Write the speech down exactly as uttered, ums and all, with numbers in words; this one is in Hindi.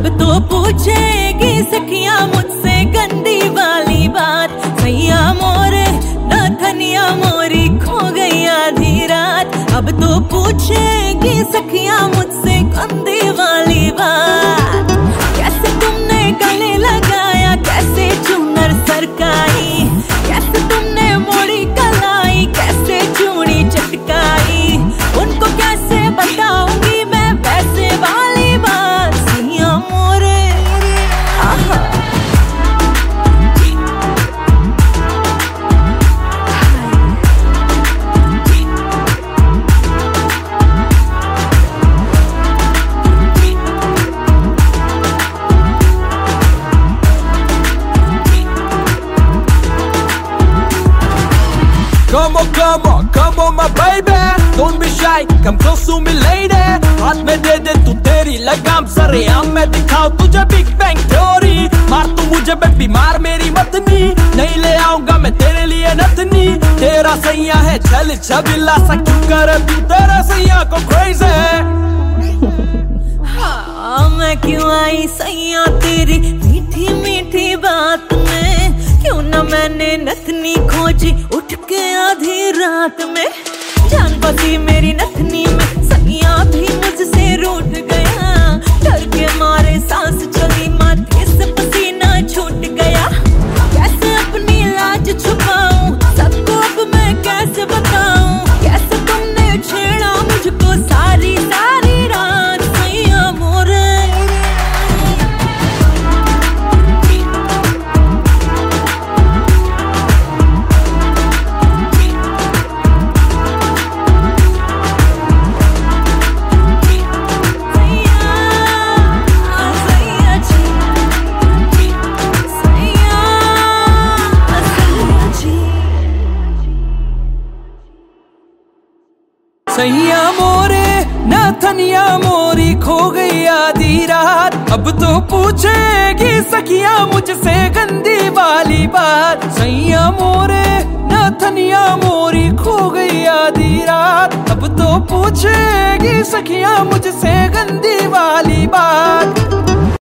अब तो पूछेगी सखियां मुझसे गंदी वाली बात। सैया मोरे नाथनिया मोरी खो गई आधी रात। अब तो पूछेगी सखियां मुझसे गंदी वाली बात। कैसे तुमने गले लगाया, कैसे चूनर सरकाई, कैसे तुमने मोड़ी कलाई, कैसे चूड़ी चटकाई। उनको कैसे बताऊंगी मैं वैसे वाली बात। सैया मोरे आहा। Come on, come on, come on my baby, don't be shy, come close to me lady। हाथ में दे दे तू तेरी लगाम, सरेआम मैं दिखाऊं तुझे बिग बैंग थ्योरी। मार तू मुझे बेबी मार मेरी मतनी, नहीं ले आऊंगा मैं तेरे लिए नथनी। तेरा सैया है चल छबिला सा, क्यों करे तू तेरा सैया को क्रेज़ी। हाँ मैं क्यों आई सैया तेरी मीठी मीठी बात में। क्यों ना मैंने नथनी खोजी उठ के आधी रात में। जान बसी मेरी नथनी में, सैया भी मुझसे रूठ गया। डर के मारे सांस चली माथे से पसीना छूट गया। कैसे अपनी लाज छुपाऊं, सबको अब मैं कैसे बताऊं। कैसे तुमने छेड़ा मुझको सारी सारी रात। सैया मोरे सैया मोरे नाथनिया मोरी खो गई आधी रात। अब तो पूछेगी सखियां मुझसे गंदी वाली बात। सैया मोरे नाथनिया मोरी खो गई आधी रात। अब तो पूछेगी सखियां मुझसे गंदी वाली बात।